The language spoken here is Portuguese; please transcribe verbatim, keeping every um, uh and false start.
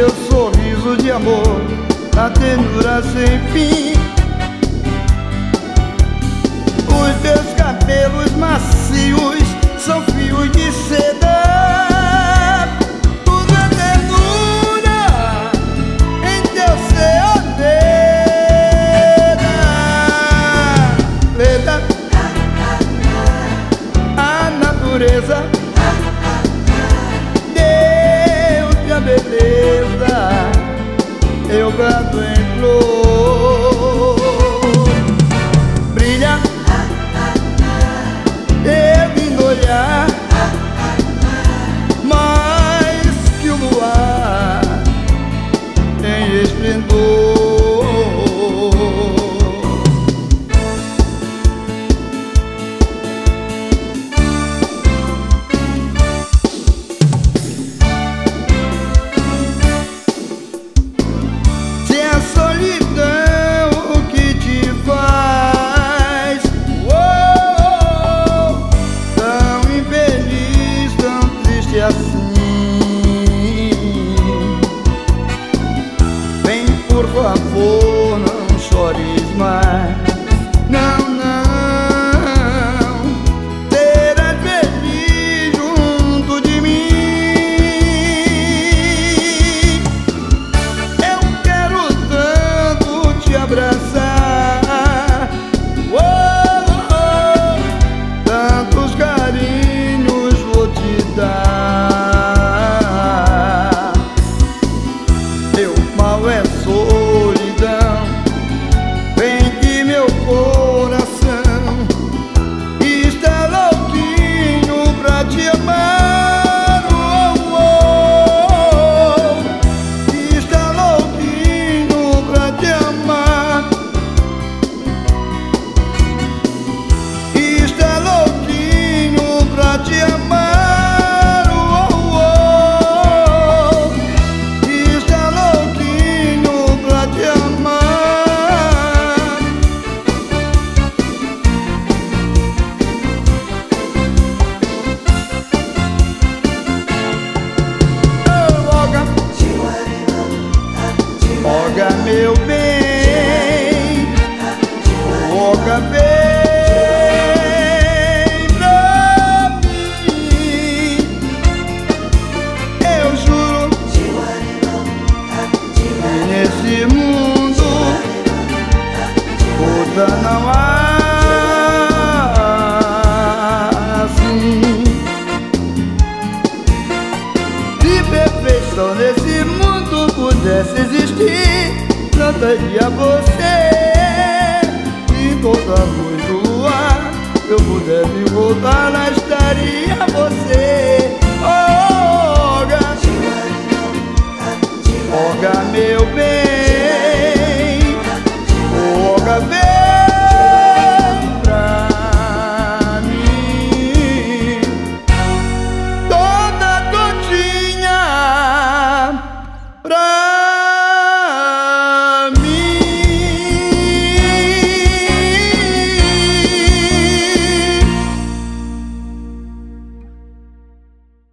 teu sorriso de amor, a ternura sem fim. Os teus cabelos macios são fios de seda. Tudo é ternura em teu ser negra. Leda, a natureza deu-te a beleza, eu canto em flor. Brilha teu lindo olhar, mais que o luar em esplendor. Se a solidão o que te faz oh, tão infeliz, tão triste assim, vem por favor, não chores mais. Não, não, serás feliz junto de mim. Eu quero tanto te abraçar, oh, oh, tantos carinhos vou te dar. Meu mal é solidão, vem que meu coração está louquinho pra te amar, oh, oh, está louquinho pra te amar, está louquinho pra te amar, oh, oh, está louquinho pra te amar. Olga, Olga, meu bem, Olga, vem pra mim. Eu juro que nesse mundo outra não há assim. Se perfeição nesse mundo pudesse existir, cantaria você. Enquanto a luz do luar eu pudesse voltar, lá estaria você. Oh, Olga, Olga, meu bem.